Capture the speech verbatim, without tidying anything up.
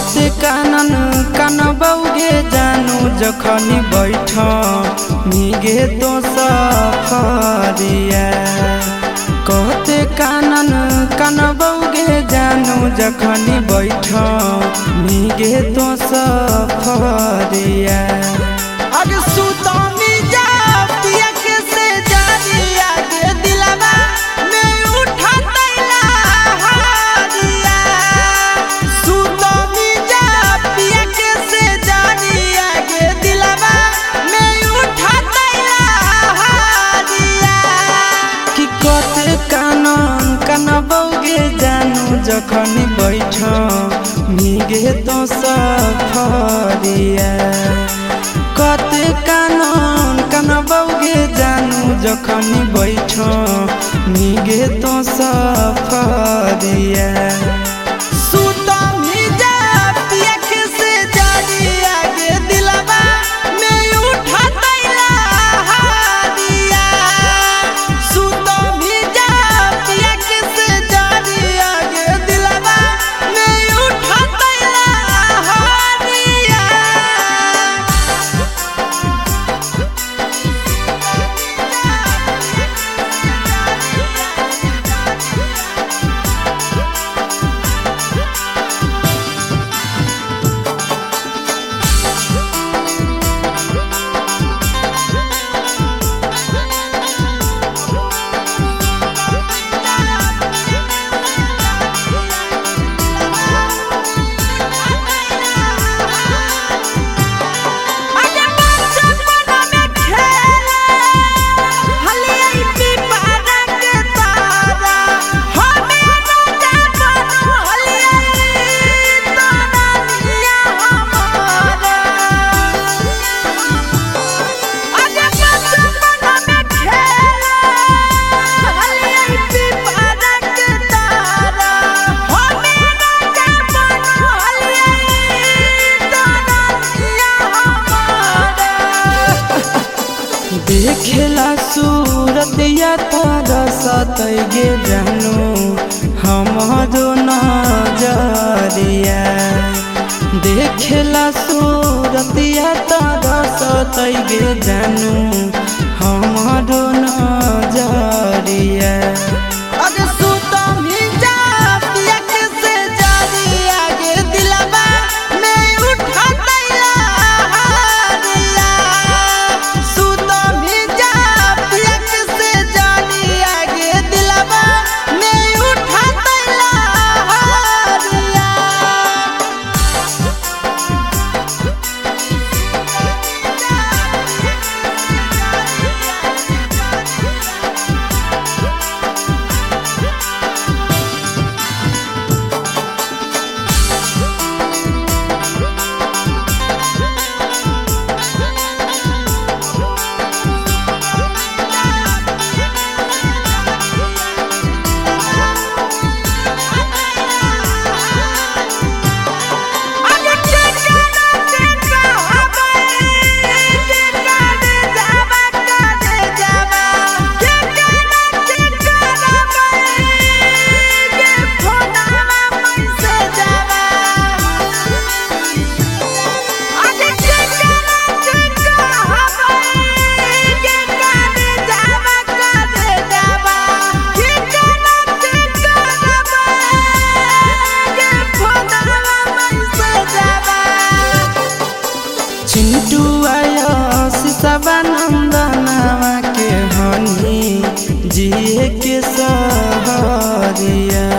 कहते कानन कान बौगे जानू जखनी बैठ मिगे तो सफरिया। कहते कानन कान बौगे जानू जखनी बैठ मिगे तो सफरिया। अरे सुतमी जा पिया के से जानिया के दिलवा में उठा तैला हारिया। सुतमी जा पिया के से जानिया के दिलवा में उठा तैला हारिया। कि कहते कानन कान बौगे जानू जखनी बैठ मिगे तो सफरिया। कहते कानन कान बौगे जानू जखनी बैठ मिगे तो सफरिया। सुतमी जा पिया के से जानिया के दिलवा में उठा तैला हारिया। सुतमी जा पिया के से जानिया के दिलवा में उठा तैला हारिया। देखेला सूरतिया तारा सतैगे जानू हमारो नजरिया। देखेला सूरतिया तारा सतैगे जानू हमारो नजरिया। अरे सुतमी जा पिया के से जानिया के दिलवा में उठा तैला हारिया। सुतमी जा पिया के से जानिया के दिलवा में उठा तैला हारिया। चिंटू आया शिशवानंदनवा के हनी जिए के सहरिया।